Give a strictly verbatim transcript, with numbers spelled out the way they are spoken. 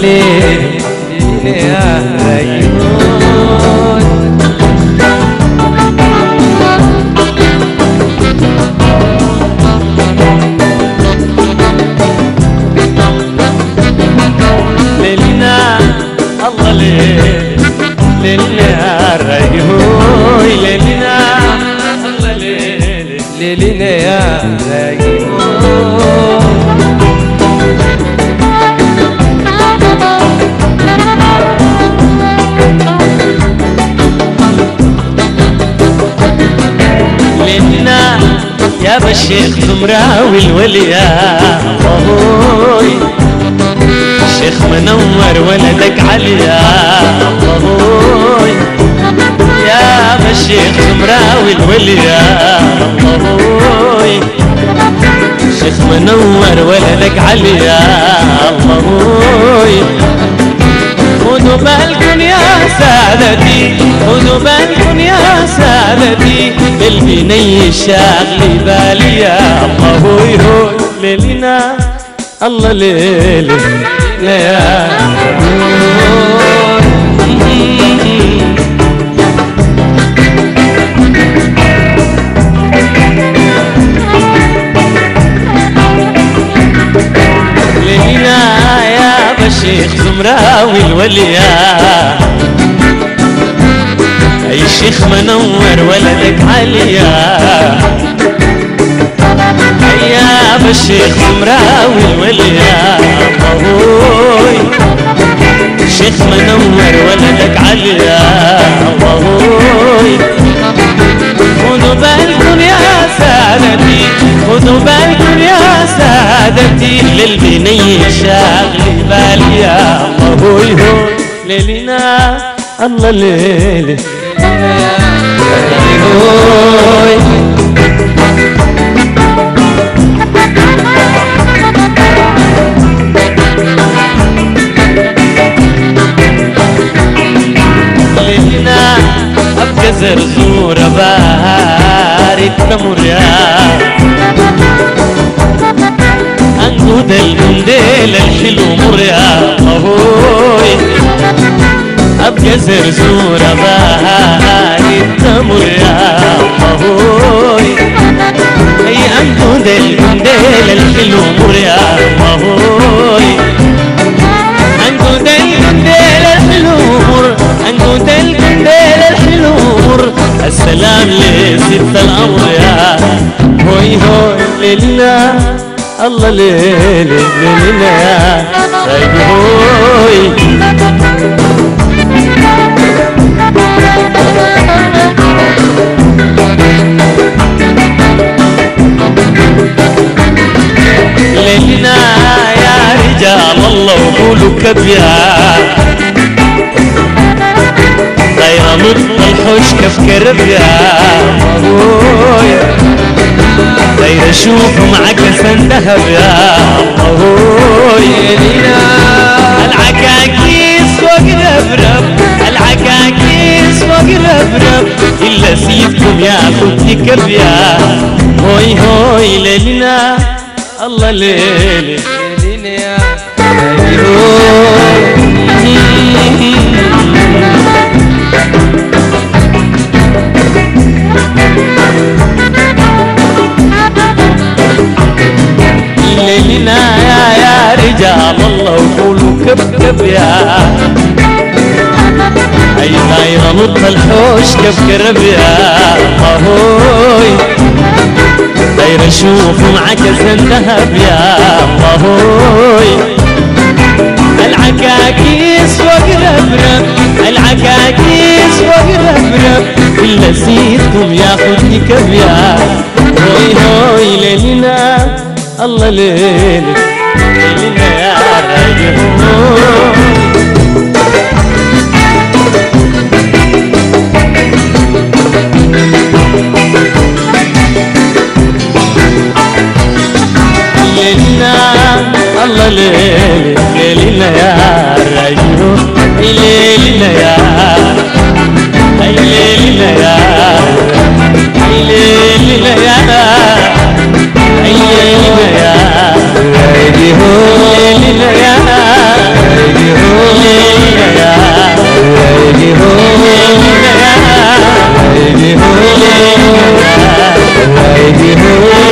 ليلي ليلي يا ريمون ليلنا الله ليلي ليلي يا ريمون ليلنا الله ليلي ليلي يا ريمون ليلنا يا بشيخ زمراوي الوليا أبوي شيخ منور ولدك عليا أبوي يا بشيخ زمراوي الوليا أبوي شيخ منور ولدك عليا أبوي خذوا بالكم يا سادتي خذوا بالكم يا سادتي البني شاغلي بالي يا الله هوي هوي ليلنا الله ليلي يا ليلنا يا بشيخ زمراوي الوليا اي شيخ منور ولدك عليا يا بشيخ زمراوي الوليا ابوي شيخ منور ولدك عليا ابوي خذوا بالكم يا سادتي خذوا بالكم يا سادتي للبني شاغلي بالي يا ابوي هوي ليلنا الله ليلي هوي ليلنا ابقى زرزورة بارد تمر يا انقود القنديل الحلو مر يا ابوي ابقى زرزورة بارد تمر يا ابوي اي انقود القنديل الحلو مر يا ابوي انقود القنديل الحلو مر انقود القنديل الحلو مر السلام لست الامر يا هوي هوي ليلنا الله ليلي ليلنا يا هوي ليلنا يا رجال الله وقولوا كبيا غير نطق الحوش كف كربيا غير اشوف معك لسان ذهب يا ابوي ليلنا العكاكيس فوق الابرب العكاكيس فوق الابرب الا سيدكم ياخذ لي كبيا هوي هوي ليلنا الله ليلي ليلي يا ليلنا يا يا رجال الله وقولوا كب كب يا اي غير نط الحوش كب كرب يا هوي غير اشوف معك زن ذهب يا هوي العكاكيس فوق الابرب العكاكيس فوق الابرب الا سيدكم ياخذني كبيا هوي هوي ليلنا الله ليلي ليلنا يا ريمون ليلنا الله ليلي ليلنا يا ريمون ليلنا يا ليلنا يا ليلنا يا ليلنا يا ليلنا يا ويلي هو ويلي هو